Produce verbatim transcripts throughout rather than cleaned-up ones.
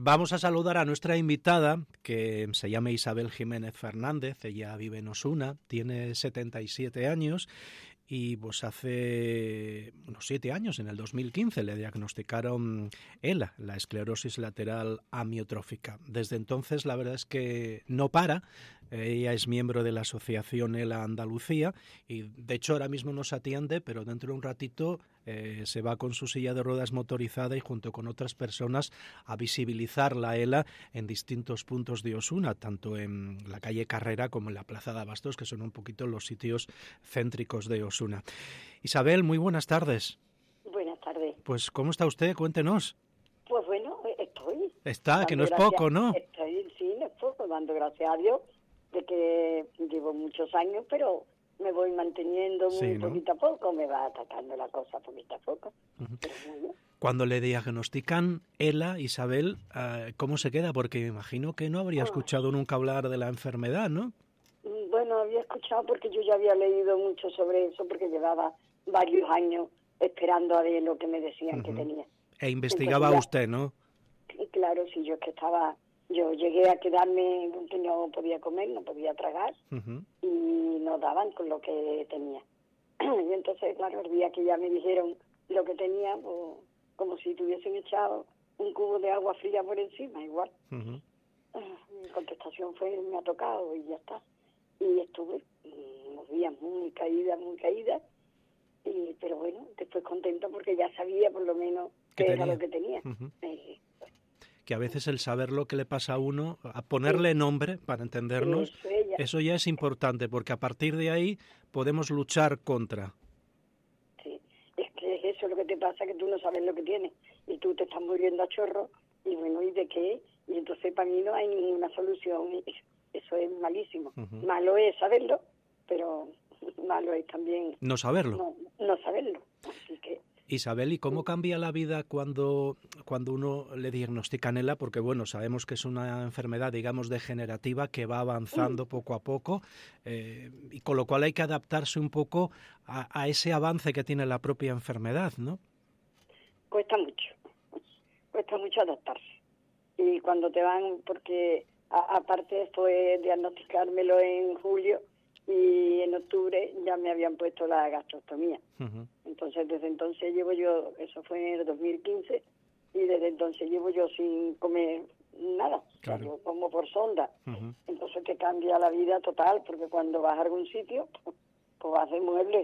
Vamos a saludar a nuestra invitada, que se llama Isabel Jiménez Fernández. Ella vive en Osuna, tiene setenta y siete años y pues hace unos siete años, en el dos mil quince, le diagnosticaron ELA, la esclerosis lateral amiotrófica. Desde entonces, la verdad es que no para. Ella es miembro de la asociación ELA Andalucía y, de hecho, ahora mismo nos atiende, pero dentro de un ratito eh, se va con su silla de ruedas motorizada y junto con otras personas a visibilizar la ELA en distintos puntos de Osuna, tanto en la calle Carrera como en la Plaza de Abastos, que son un poquito los sitios céntricos de Osuna. Isabel, muy buenas tardes. Buenas tardes. Pues, ¿cómo está usted? Cuéntenos. Pues bueno, estoy. Está, que no es poco, ¿no? Estoy, sí, no es poco, dando gracias a Dios de que llevo muchos años, pero me voy manteniendo muy sí, ¿no? poquito a poco, me va atacando la cosa poquito a poco. Uh-huh. Pero muy bien. Cuando le diagnostican ELA, Isabel, ¿cómo se queda? Porque me imagino que no habría escuchado nunca hablar de la enfermedad, ¿no? Bueno, había escuchado porque yo ya había leído mucho sobre eso, porque llevaba varios años esperando a ver lo que me decían uh-huh. que tenía. E investigaba Entonces, ya, usted, ¿no? Claro, sí, yo es que estaba... Yo llegué a quedarme, que no podía comer, no podía tragar, uh-huh. y no daban con lo que tenía. Y entonces, claro, el día que ya me dijeron lo que tenía, pues, como si tuviesen echado un cubo de agua fría por encima, igual. Uh-huh. Mi contestación fue, me ha tocado y ya está. Y estuve unos días muy caída, muy caída, y, pero bueno, después contenta porque ya sabía por lo menos qué era lo que tenía. Uh-huh. Eh, pues, que a veces el saber lo que le pasa a uno, a ponerle sí. nombre para entendernos, sí, eso, ya. eso ya es importante, porque a partir de ahí podemos luchar contra. Sí, es que es eso lo que te pasa, que tú no sabes lo que tienes, y tú te estás muriendo a chorro, y bueno, ¿y de qué? Y entonces para mí no hay ninguna solución, y eso es malísimo. Uh-huh. Malo es saberlo, pero malo es también... No saberlo. No, no saberlo, así que... Isabel, ¿y cómo cambia la vida cuando, cuando uno le diagnostican ELA? Porque, bueno, sabemos que es una enfermedad, digamos, degenerativa que va avanzando poco a poco, eh, y con lo cual hay que adaptarse un poco a, a ese avance que tiene la propia enfermedad, ¿no? Cuesta mucho, cuesta mucho adaptarse. Y cuando te van, porque a, aparte fue diagnosticármelo en julio, y en octubre ya me habían puesto la gastrostomía. Uh-huh. Entonces, desde entonces llevo yo, eso fue en el dos mil quince, y desde entonces llevo yo sin comer nada, claro. Yo como por sonda. Uh-huh. Entonces te cambia la vida total, porque cuando vas a algún sitio, pues, pues vas de mueble,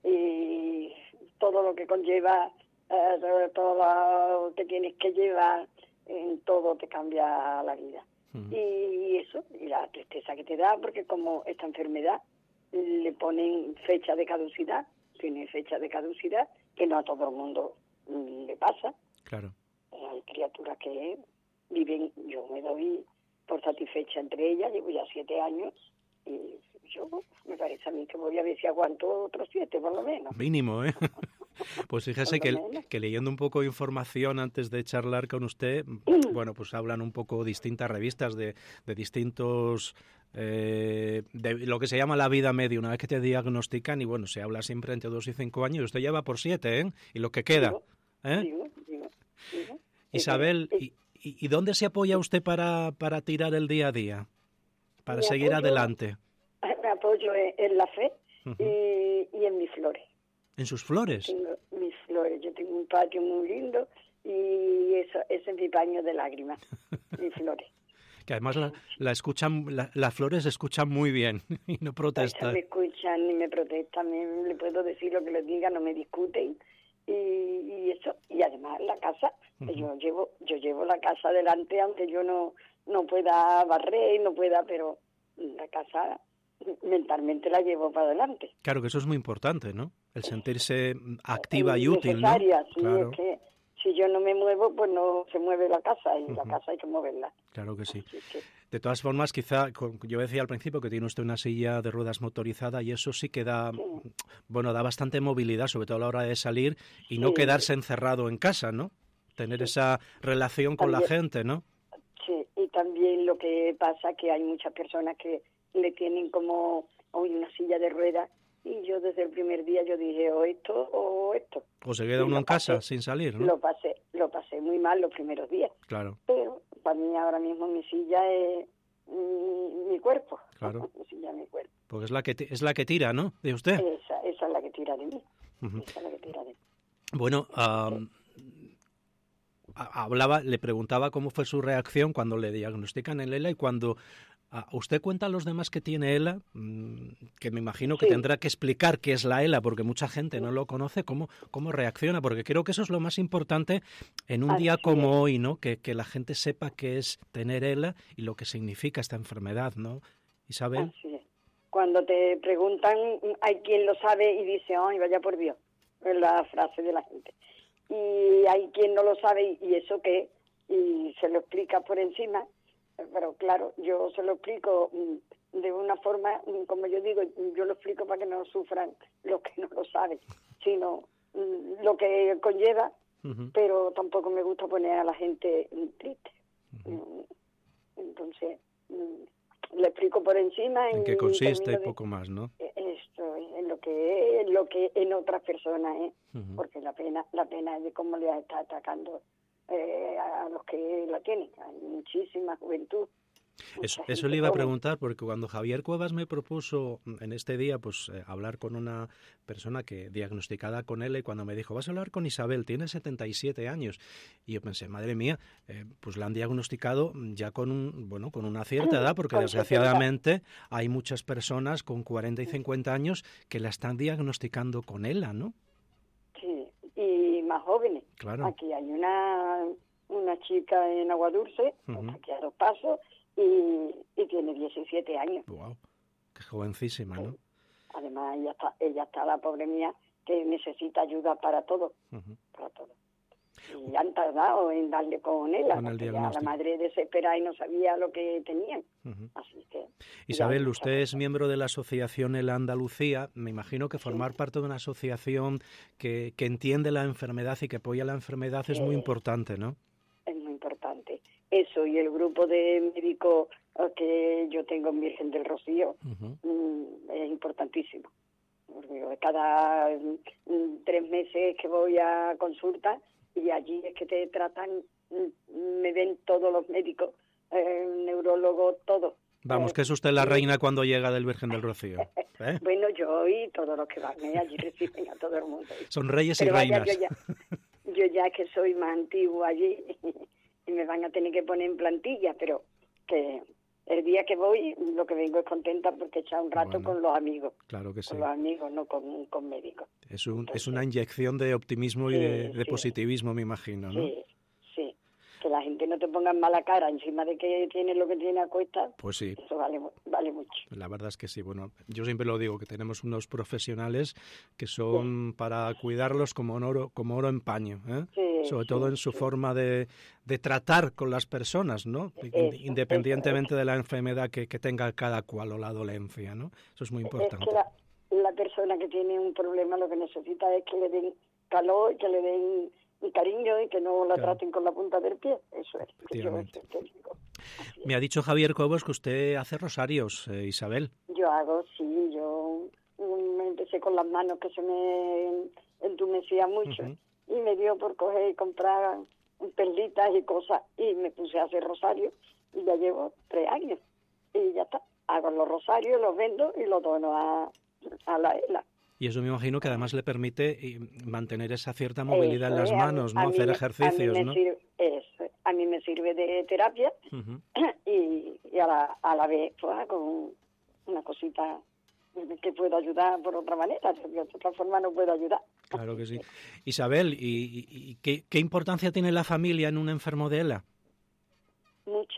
y todo lo que conlleva, eh, todo lo que tienes que llevar, en todo te cambia la vida. Uh-huh. Y eso, y la tristeza que te da, porque como esta enfermedad le ponen fecha de caducidad, tiene fecha de caducidad, que no a todo el mundo le pasa. Claro. Hay criaturas que viven, yo me doy por satisfecha entre ellas, llevo ya siete años, y yo me parece a mí que voy a ver si aguanto otros siete, por lo menos. Mínimo, ¿eh? Pues fíjese que, que leyendo un poco de información antes de charlar con usted, bueno, pues hablan un poco distintas revistas de, de distintos, eh, de lo que se llama la vida media, una vez que te diagnostican, y bueno, se habla siempre entre dos y cinco años, y usted ya va por siete, ¿eh? Y lo que queda, ¿eh? Digo, digo, digo. Isabel, ¿y, y dónde se apoya usted para, para tirar el día a día? Para me seguir apoyo, adelante. Me apoyo en la fe uh-huh. y, y en mis flores. ¿En sus flores? Tengo mis flores. Yo tengo un patio muy lindo y eso, ese es mi paño de lágrimas, mis flores. Que además la, la escuchan, la, las flores escuchan muy bien y no protestan. No me escuchan ni me protestan, me, le puedo decir lo que les diga, no me discuten. Y, y eso, y además la casa, uh-huh. yo llevo yo llevo la casa adelante, aunque yo no no pueda barrer, no pueda, pero la casa mentalmente la llevo para adelante. Claro que eso es muy importante, ¿no? El sentirse activa y útil, necesaria, ¿no? Sí, claro. Es que si yo no me muevo, pues no se mueve la casa, y uh-huh. la casa hay que moverla. Claro que sí. Que... De todas formas, quizá, yo decía al principio que tiene usted una silla de ruedas motorizada y eso sí que da, sí. bueno, da bastante movilidad, sobre todo a la hora de salir y sí. no quedarse encerrado en casa, ¿no? Tener sí. esa relación con también, la gente, ¿no? Sí, y también lo que pasa que hay muchas personas que le tienen como hoy una silla de ruedas, y yo desde el primer día yo dije o esto o esto. O se queda uno en casa sin salir, ¿no? Lo pasé, lo pasé muy mal los primeros días. Claro. Pero para mí ahora mismo mi silla es mi, mi cuerpo. Claro. Mi silla es mi cuerpo. Porque es la que es la que tira, ¿no? De usted. Esa, esa es la que tira de mí. Uh-huh. Esa es la que tira de mí. Bueno, um, hablaba, le preguntaba cómo fue su reacción cuando le diagnostican el ELA y cuando uh, usted cuenta a los demás que tiene ELA, mmm, que me imagino que sí. tendrá que explicar qué es la ELA porque mucha gente no lo conoce, cómo, cómo reacciona, porque creo que eso es lo más importante en un Así día como es. hoy, ¿no? Que, que la gente sepa qué es tener ELA y lo que significa esta enfermedad, ¿no? Isabel. Así es. Cuando te preguntan, hay quien lo sabe y dice, ay, vaya por Dios, es la frase de la gente. Y hay quien no lo sabe y eso qué, y se lo explica por encima, pero claro, yo se lo explico de una forma, como yo digo, yo lo explico para que no sufran los que no lo saben, sino lo que conlleva, uh-huh. pero tampoco me gusta poner a la gente triste. Uh-huh. Entonces, le explico por encima. En qué consiste y poco más, ¿no? Esto, en lo que es, lo que en otras personas, ¿eh? Uh-huh. Porque la pena, la pena es de cómo le está atacando eh, a los que la tienen. Hay muchísima juventud. Eso, eso le iba a preguntar, porque cuando Javier Cuevas me propuso en este día pues eh, hablar con una persona que diagnosticada con él, y cuando me dijo, vas a hablar con Isabel, tiene setenta y siete años, y yo pensé, madre mía, eh, pues la han diagnosticado ya con un bueno con una cierta edad, porque desgraciadamente hay muchas personas con cuarenta y cincuenta años que la están diagnosticando con ELA, ¿no? Sí, y más jóvenes. Claro. Aquí hay una, una chica en Agua Dulce, uh-huh. aquí a dos pasos, Y, y tiene diecisiete años. Wow, qué jovencísima, ¿no? Además, ella está, ella está, la pobre mía, que necesita ayuda para todo, uh-huh. para todo. Y han tardado en darle con él, con el la madre desesperada y no sabía lo que tenían. Uh-huh. Así que... Isabel, usted es miembro de la asociación ELA Andalucía. Me imagino que formar sí. parte de una asociación que, que entiende la enfermedad y que apoya la enfermedad sí. es muy importante, ¿no? Es muy importante. Eso, y el grupo de médicos que yo tengo en Virgen del Rocío, uh-huh. mmm, es importantísimo. Porque cada mmm, tres meses que voy a consulta y allí es que te tratan, mmm, me ven todos los médicos, eh, neurólogos, todos. Vamos, eh, que es usted la reina cuando llega del Virgen del Rocío. ¿Eh? Bueno, yo y todos los que van, ¿eh? Allí reciben a todo el mundo. Son reyes Pero y vaya, reinas. Yo ya, yo ya que soy más antiguo allí... y me van a tener que poner en plantilla, pero que el día que voy lo que vengo es contenta porque he echado un rato bueno, con los amigos. Claro que sí. Con los amigos, no con, con médicos. Es, un, Entonces, es una inyección de optimismo sí, y de, de sí. positivismo, me imagino, ¿no? Sí, sí. Que la gente no te ponga en mala cara encima de que tiene lo que tiene a cuesta. Pues sí. Eso vale, vale mucho. La verdad es que sí. Bueno, yo siempre lo digo, que tenemos unos profesionales que son sí. para cuidarlos como oro, como oro en paño, ¿eh? Sí, sobre sí, todo en su sí. forma de, de tratar con las personas, ¿no? Eso, independientemente eso, eso. de la enfermedad que, que tenga cada cual o la dolencia, ¿no? Eso es muy importante. Es que la, la persona que tiene un problema lo que necesita es que le den calor, que le den y cariño y que no la claro. traten con la punta del pie. Eso es. Yo, Me ha dicho Javier Cobos que usted hace rosarios, eh, Isabel. Yo hago, sí. Yo me empecé con las manos que se me entumecían mucho uh-huh. y me dio por coger y comprar perlitas y cosas y me puse a hacer rosarios y ya llevo tres años. Y ya está. Hago los rosarios, los vendo y los dono a, a la ELA. Y eso me imagino que además le permite mantener esa cierta movilidad eso, en las manos, ¿no? Hacer me, ejercicios, a ¿no? Sirve, eso, a mí me sirve de terapia uh-huh. y, y a, la, a la vez pues hago una cosita que puedo ayudar por otra manera, de otra forma no puedo ayudar. Claro que sí. Isabel, ¿y, y, y qué, qué importancia tiene la familia en un enfermo de ELA? Mucha,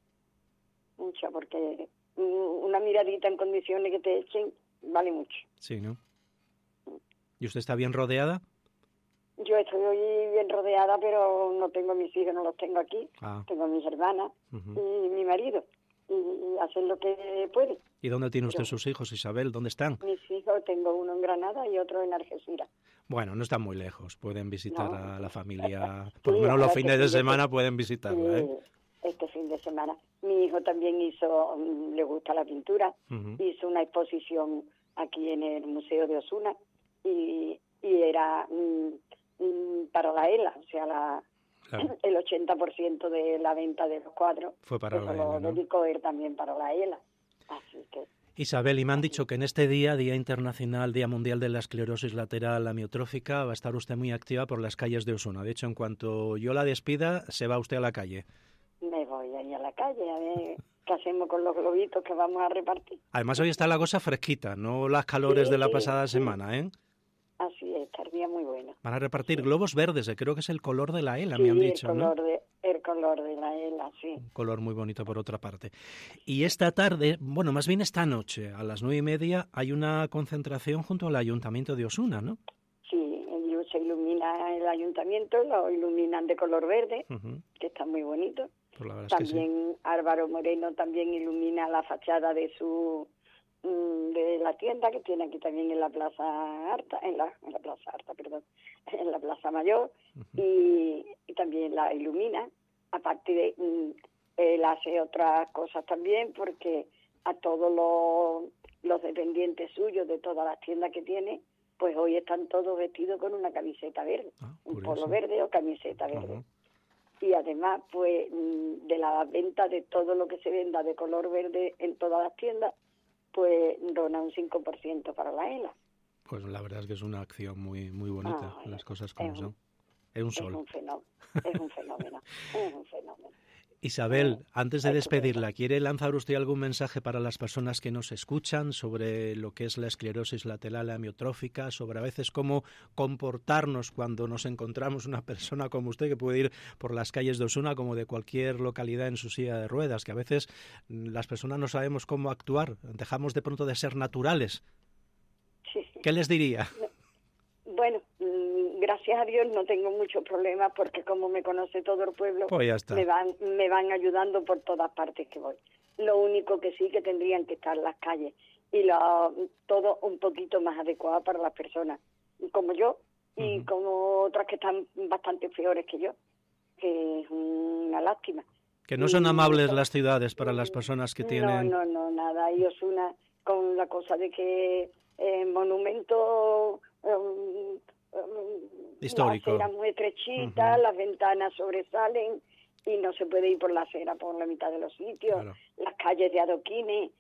mucha, porque una miradita en condiciones que te echen vale mucho. Sí, ¿no? ¿Y usted está bien rodeada? Yo estoy bien rodeada, pero no tengo mis hijos, no los tengo aquí. Ah. Tengo mis hermanas uh-huh. y mi marido. Y hacen lo que pueden. ¿Y dónde tiene usted pero, sus hijos, Isabel? ¿Dónde están? Mis hijos, tengo uno en Granada y otro en Algeciras. Bueno, no están muy lejos. Pueden visitar no. a la familia. Por lo sí, menos los fines de semana de... pueden visitarla, sí, ¿eh? Este fin de semana. Mi hijo también hizo, le gusta la pintura, uh-huh. hizo una exposición aquí en el Museo de Osuna y, y era mm, mm, para la ELA, o sea, la, Claro. el ochenta por ciento de la venta de los cuadros Fue para eso la lo ELA, ¿no? dedicó él también para la ELA. Así que... Isabel, y me han dicho que en este día, Día Internacional, Día Mundial de la Esclerosis Lateral Amiotrófica, va a estar usted muy activa por las calles de Osuna. De hecho, en cuanto yo la despida, se va usted a la calle. Me voy ahí a la calle a ver qué hacemos con los globitos que vamos a repartir. Además, hoy está la cosa fresquita, no las calores Sí, de la sí, pasada sí. semana, ¿eh? Así es, estaría muy bueno. Van a repartir Sí. globos verdes, que creo que es el color de la ELA, Sí, me han dicho, el color ¿no? de el color de la ELA, sí. Un color muy bonito por otra parte. Y esta tarde, bueno, más bien esta noche, a las nueve y media, hay una concentración junto al Ayuntamiento de Osuna, ¿no? Sí, el- se ilumina el ayuntamiento, lo iluminan de color verde, Uh-huh. que está muy bonito. Pues la verdad es que sí. También Álvaro Moreno también ilumina la fachada de su mm, de la tienda que tiene aquí también en la Plaza Arta, en la, en la Plaza Arta, perdón, en la Plaza Mayor, Uh-huh. y, y también la ilumina. Aparte de mm, él hace otras cosas también porque a todos los, los dependientes suyos de todas las tiendas que tiene, pues hoy están todos vestidos con una camiseta verde, Ah, un curioso. polo verde o camiseta verde. Ujú. Y además, pues, mm, de la venta de todo lo que se venda de color verde en todas las tiendas, pues dona un cinco por ciento para la ELA. Pues la verdad es que es una acción muy muy bonita, Ah, las cosas como es un- son. Es un Es sol. un fenómeno, es un fenómeno, es un fenómeno. Isabel, antes de Ay, qué despedirla, ¿quiere lanzar usted algún mensaje para las personas que nos escuchan sobre lo que es la esclerosis lateral amiotrófica, sobre a veces cómo comportarnos cuando nos encontramos una persona como usted que puede ir por las calles de Osuna como de cualquier localidad en su silla de ruedas, que a veces mm, las personas no sabemos cómo actuar, dejamos de pronto de ser naturales? Sí. ¿Qué les diría? Bueno, mm, gracias a Dios no tengo muchos problemas porque como me conoce todo el pueblo, Pues ya está. me van me van ayudando por todas partes que voy. Lo único que sí que tendrían que estar las calles y lo, todo un poquito más adecuado para las personas como yo y Ujú. como otras que están bastante peores que yo, que es una lástima. Que no son Y- amables las ciudades para las personas que No, tienen... no, no, nada. Y Osuna con la cosa de que el monumento um, um, Histórico. la acera muy estrechita, Ujú. las ventanas sobresalen y no se puede ir por la acera por la mitad de los sitios, Claro. las calles de adoquines,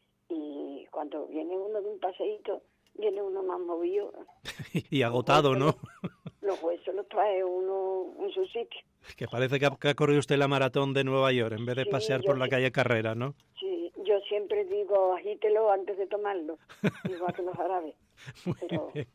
y cuando viene uno de un paseíto, viene uno más movido. y agotado, ¿no? Los huesos los trae uno en su sitio. Que parece que ha, que ha corrido usted la maratón de Nueva York en vez de Sí, pasear yo por la sí. calle Carrera, ¿no? Sí, yo siempre digo, agítelo antes de tomarlo, igual que los árabes. Muy Pero- bien.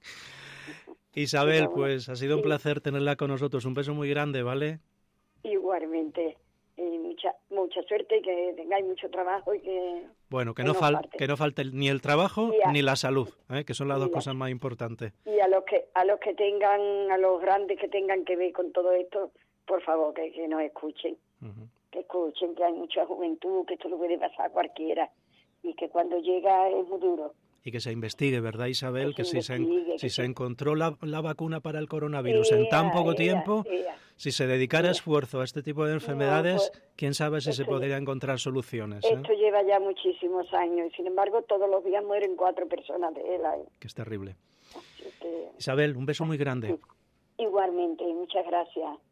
Isabel, Pero bueno, pues ha sido un sí. placer tenerla con nosotros. Un beso muy grande, ¿vale? Igualmente, y mucha mucha suerte y que tengáis mucho trabajo y que Bueno, que que no, no fal falte. que no falte ni el trabajo Y a- ni la salud, ¿eh? Que son las y dos la- cosas más importantes. y a los que a los que tengan, a los grandes que tengan que ver con todo esto, por favor que, que nos escuchen, Ujú. que escuchen que hay mucha juventud, que esto le puede pasar a cualquiera y que cuando llega es muy duro. Y que se investigue, ¿verdad, Isabel? Que Que se si se, en- investigue, si que se se- encontró la, la vacuna para el coronavirus en tan Ea, poco ea, tiempo, ea. si se dedicara ea. esfuerzo a este tipo de enfermedades, pues, quién sabe si se esto- podría encontrar soluciones, ¿eh? Esto lleva ya muchísimos años y sin embargo todos los días mueren cuatro personas de él. Que es terrible. Así que, Isabel, un beso muy grande. igualmente, muchas gracias.